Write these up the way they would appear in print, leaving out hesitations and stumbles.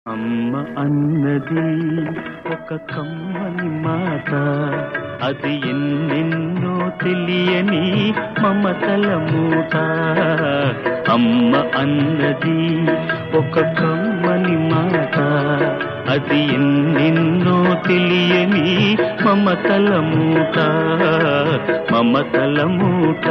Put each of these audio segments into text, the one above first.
అమ్మ అన్నది ఒక కమ్మని మాట, అది ఎన్నెన్నో తెలియని మమతల మూట. అమ్మ అన్నది ఒక కమ్మని మాట, అది ఎన్నెన్నో తెలియని మమతల మూట, మమతల మూట.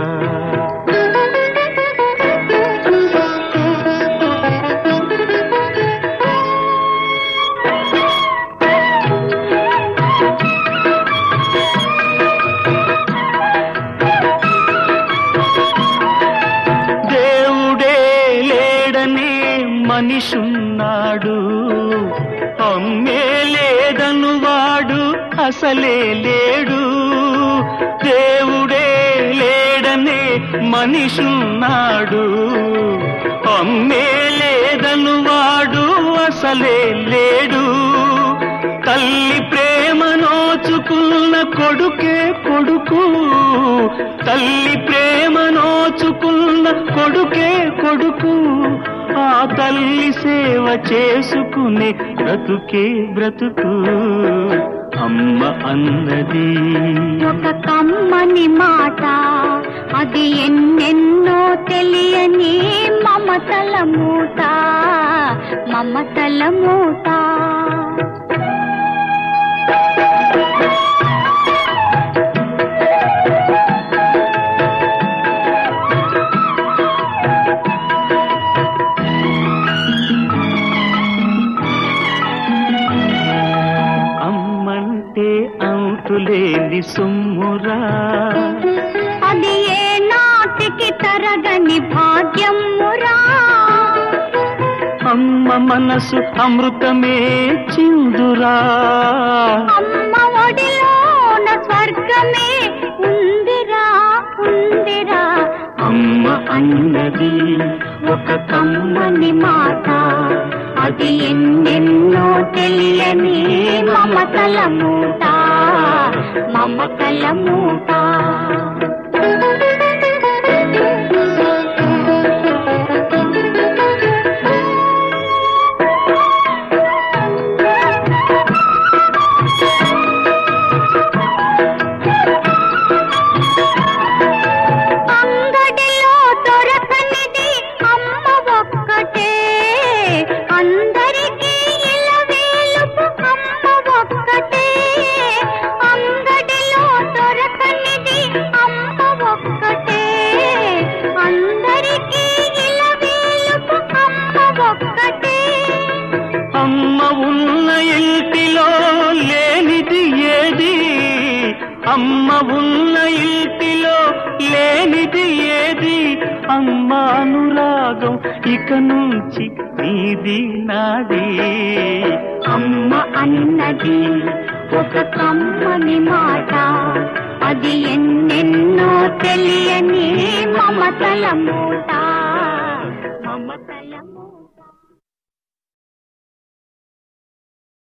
మనిషున్నాడు, అమ్మే లేదను వాడు అసలే లేడు. దేవుడే లేడనే మనిషున్నాడు, అమ్మే లేదను వాడు అసలే లేడు. తల్లి ప్రేమ నోచుకున్న కొడుకే కొడుకు, తల్లి ప్రేమ నోచుకున్న కొడుకే కొడుకు. ఆ తల్లి సేవ చేసుకునే బ్రతుకే బ్రతుకు. అమ్మ అన్నది ఒక కమ్మని మాట, అది ఎన్నెన్నో తెలియని మమతల మూట, మమతల మూట. అంతులేని సొమ్మురా, అది ఏ నాటికి తరగని భాగ్యమురా. అమ్మ మనసు అమృతమే చిందురా, అమ్మ ఒడిలోన స్వర్గమే ఉందిరా, ఉందిరా. అమ్మ అన్నది ఒక కమ్మని మాట, అది ఎన్నెన్నో తెలియని మమతల మూట, మమతల మూట. అమ్మ ఉన్న ఇంటిలో లేనిది ఏది, అమ్మ ఉన్న ఇంటిలో లేనిది ఏది. అమ్మ అనురాగం ఇక నుంచి నీది నాది. అమ్మ అన్నది ఒక కమ్మని మాట, అది ఎన్నెన్నో తెలియని మమతల మూట, మమతల మూట.